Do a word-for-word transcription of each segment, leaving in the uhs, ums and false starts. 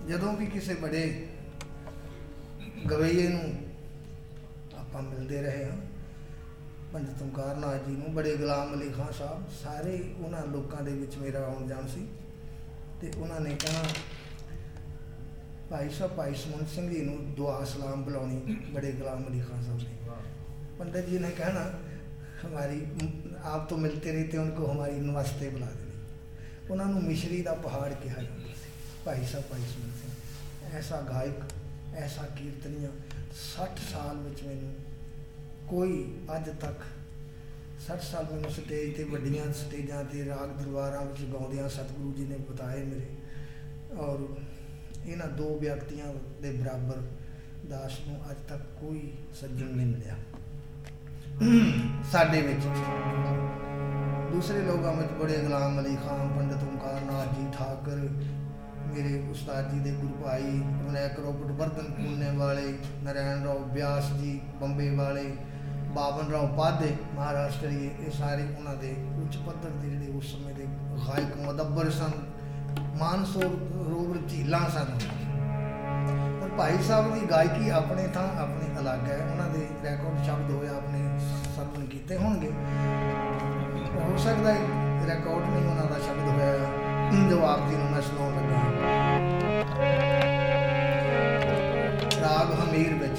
ਜਦੋਂ ਵੀ ਕਿਸੇ ਬੜੇ ਗਵਈਏ ਨੂੰ ਆਪਾਂ ਮਿਲਦੇ ਰਹੇ ਹਾਂ, ਪੰਡਿਤ ਓਂਕਾਰ ਨਾਥ ਜੀ ਨੂੰ, ਬੜੇ ਗੁਲਾਮ ਅਲੀ ਖਾਂ ਸਾਹਿਬ, ਸਾਰੇ ਉਹਨਾਂ ਲੋਕਾਂ ਦੇ ਵਿੱਚ ਮੇਰਾ ਆਉਣ ਜਾਣ ਸੀ। ਅਤੇ ਉਹਨਾਂ ਨੇ ਕਹਿਣਾ ਭਾਈ ਸਾਹਿਬ ਭਾਈ ਸੁਮਨ ਸਿੰਘ ਜੀ ਨੂੰ ਦੁਆ ਸਲਾਮ ਬੁਲਾਉਣੀ ਬੜੇ ਗੁਲਾਮ ਅਲੀ ਖਾਂ ਸਾਹਿਬ ਨੇ। पंडित जी ने कहना हमारी आप तो मिलते रहते उनको हमारी नमस्ते बुला देनी। उन्होंने मिश्री का पहाड़ कहा जाता है। भाई साहब भाई सुमन सिंह ऐसा गायक, ऐसा कीर्तनिया, सठ साल में मैनू कोई अज तक सठ साल मैनू स्टेज पर वड्डियां स्टेजा पर राग दरबारां विच गाउंदियां सतगुरु जी ने बताए मेरे। और इन्हां दो व्यक्तियों के बराबर दास नूं अज तक कोई सज्जन नहीं मिलिया साडे विच। दूसरे लोगों में बड़े गुलाम अली खान, पंडित ओंकार नाथ जी ठाकर, मेरे उस्ताद जी दे गुरु भाई विनायक रोबर्ट बर्तन पुणे वाले, नारायण राव व्यास जी बंबे वाले, बावन राव पाधे महाराष्ट्रीय, ये सारे उन्होंने उच्च पद्धर के जोड़े उस समय के गायक मुदब्बर सन, मानसरोवर झीलां सन। पर भाई साहब की गायकी अपने थां अपनी अलग है। उन्होंने रिकॉर्ड शब्द होए अपने सर्वन किए होंगे, हो सकता है रिकॉर्ड नहीं उन्होंने शब्द होया जो आप जी मैं सुनाउण लगा। राग हमीर विच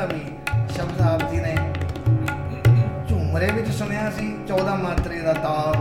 चौदह मात्रे का ताल